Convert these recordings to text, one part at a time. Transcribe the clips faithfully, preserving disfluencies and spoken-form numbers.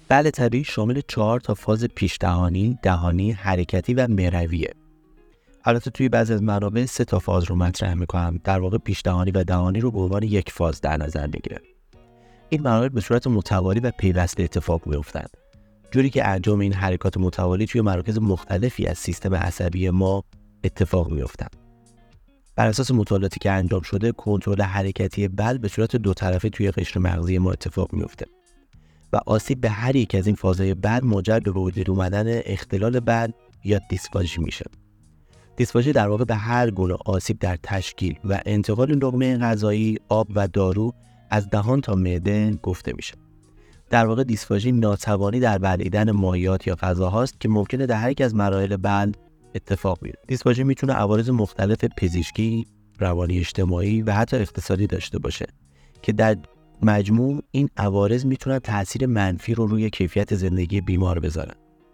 بله طبیعی شامل چهار تا فاز پیش دهانی، دهانی، حرکتی و مرویه. البته توی بعضی از منابع سه تا فاز رو مطرح میکنم. در واقع پیش دهانی و دهانی رو به عنوان یک فاز در نظر میگیره. این مراحل به صورت متوالی و پیوسته اتفاق میافتند، جوری که انجام این حرکات متوالی توی مراکز مختلفی از سیستم عصبی ما اتفاق میافتند. بر اساس مطالعاتی که انجام شده، کنترل حرکتی بل به صورت دو طرفه توی قشر مغزی ما اتفاق میفته و آسیب به هر یک از این فازهای بل منجر به وجود اومدن اختلال بل یا دیسفاژی میشه. دیسفاژی در واقع به هر گونه آسیب در تشکیل و انتقال لقمه غذایی، آب و دارو از دهان تا معده گفته میشه. در واقع دیسفاژی ناتوانی در بلعیدن مایعات یا غذاهاست که ممکنه در هر یک از مراحل بلع اتفاق بیفته. دیسفاژی میتونه عوارض مختلف پزشکی، روانی، اجتماعی و حتی اقتصادی داشته باشه که در مجموع این عوارض میتونن تأثیر منفی رو روی کیفیت زندگی بیمار بذارن.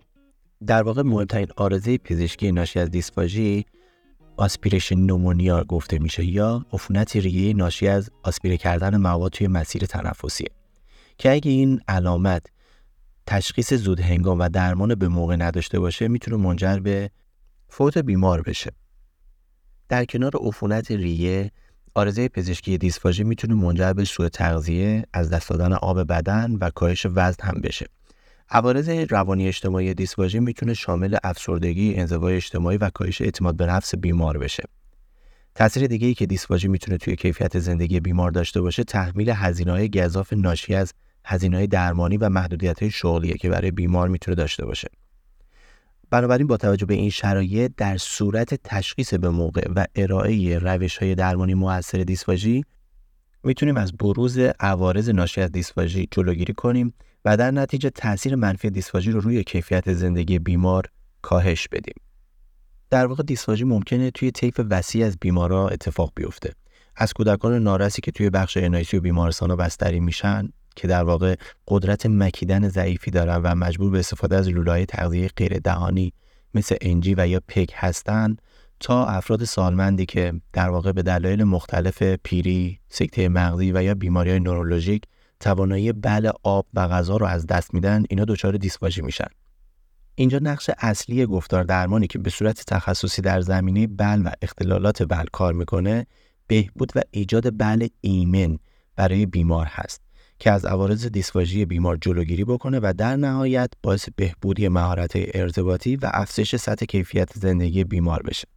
در واقع مهمترین عارضه پزشکی ناشی از دیسفاژی آسپیریشن نومونیا گفته میشه یا عفونت ریه‌ای ناشی از آسپیره کردن مواد توی مسیر تنفسیه که اگه این علامت تشخیص زود هنگام و درمان به موقع نداشته باشه میتونه منجر به فوت بیمار بشه. در کنار عفونت ریه، عارضه پزشکی دیسفاژی میتونه منجر به سوء تغذیه، از دست دادن آب بدن و کاهش وزن هم بشه. عوارض روانی اجتماعی دیسفاژی میتونه شامل افسردگی، انزوای اجتماعی و کاهش اعتماد به نفس بیمار بشه. تأثیر دیگه‌ای که دیسفاژی میتونه توی کیفیت زندگی بیمار داشته باشه، تحمیل هزینه‌های گزاف ناشی از هزینه‌های درمانی و محدودیت‌های شغلیه که برای بیمار میتونه داشته باشه. بنابراین با توجه به این شرایط، در صورت تشخیص به موقع و ارائه روش‌های درمانی مؤثر دیسفاژی میتونیم از بروز عوارض ناشی از دیسفاژی جلوگیری کنیم و در نتیجه تأثیر منفی دیسفاژی رو روی کیفیت زندگی بیمار کاهش بدیم. در واقع دیسفاژی ممکنه توی طیف وسیع از بیمارا اتفاق بیفته. از کودکان نارسی که توی بخش ان آی سی و بیمارستانا بستری میشن که در واقع قدرت مکیدن ضعیفی دارن و مجبور به استفاده از لوله‌های تغذیه غیر دهانی مثل انجی و یا پک هستن، تا افراد سالمندی که در واقع به دلایل مختلف پیری، سکته مغزی و یا بیماری‌های نورولوژیک توانایی بلع آب و غذا رو از دست میدن، اینا دچار دیسفاژی میشن. اینجا نقش اصلی گفتار درمانی که به صورت تخصصی در زمینه بلع و اختلالات بلع کار میکنه، بهبود و ایجاد بلع ایمن برای بیمار هست که از عوارض دیسفاژی بیمار جلوگیری بکنه و در نهایت باعث بهبودی مهارت‌های ارتباطی و افزایش سطح کیفیت زندگی بیمار بشه.